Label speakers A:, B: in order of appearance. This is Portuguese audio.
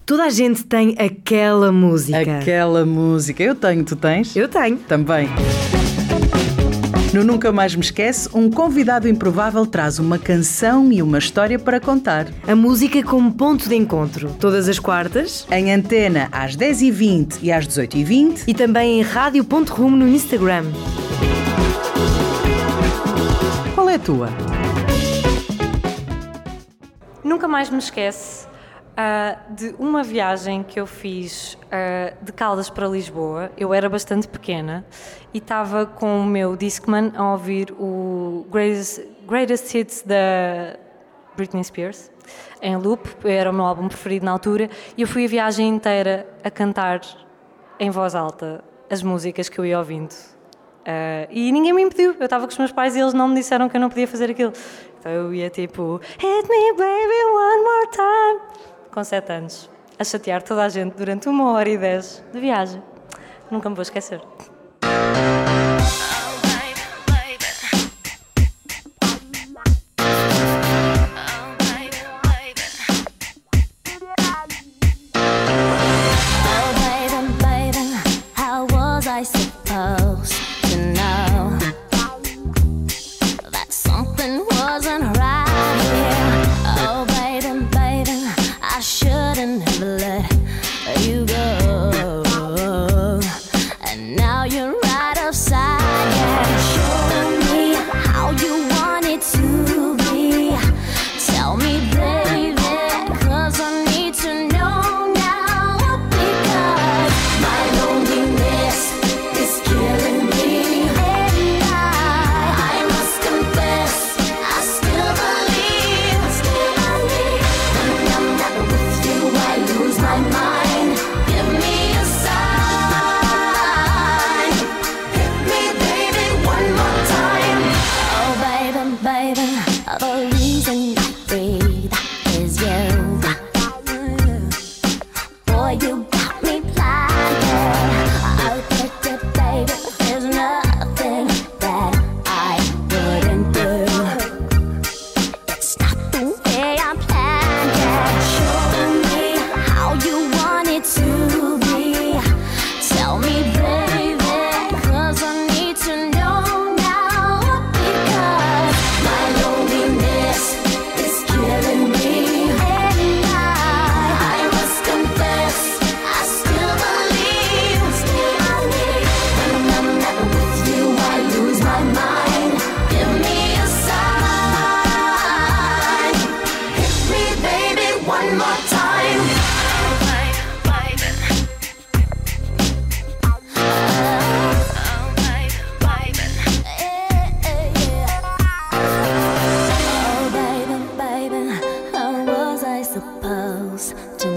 A: Toda a gente tem aquela música.
B: Aquela música. Eu tenho, tu tens?
A: Eu tenho.
B: Também. No Nunca Mais Me Esquece, um convidado improvável traz uma canção e uma história para contar.
A: A música como ponto de encontro. Todas as quartas.
B: Em antena às 10h20 e às 18h20.
A: E também em rádio.rumo no Instagram.
B: Qual é a tua?
C: Nunca mais me esquece de uma viagem que eu fiz de Caldas para Lisboa. Eu era bastante pequena e estava com o meu Discman a ouvir o Greatest Hits da Britney Spears em loop. Era o meu álbum preferido na altura e eu fui a viagem inteira a cantar em voz alta as músicas que eu ia ouvindo. E ninguém me impediu. Eu estava com os meus pais e eles não me disseram que eu não podia fazer aquilo. Então eu ia tipo Hit me baby one more time com 7 anos, a chatear toda a gente durante 1h10 de viagem. Nunca me vou esquecer.
D: Supposed to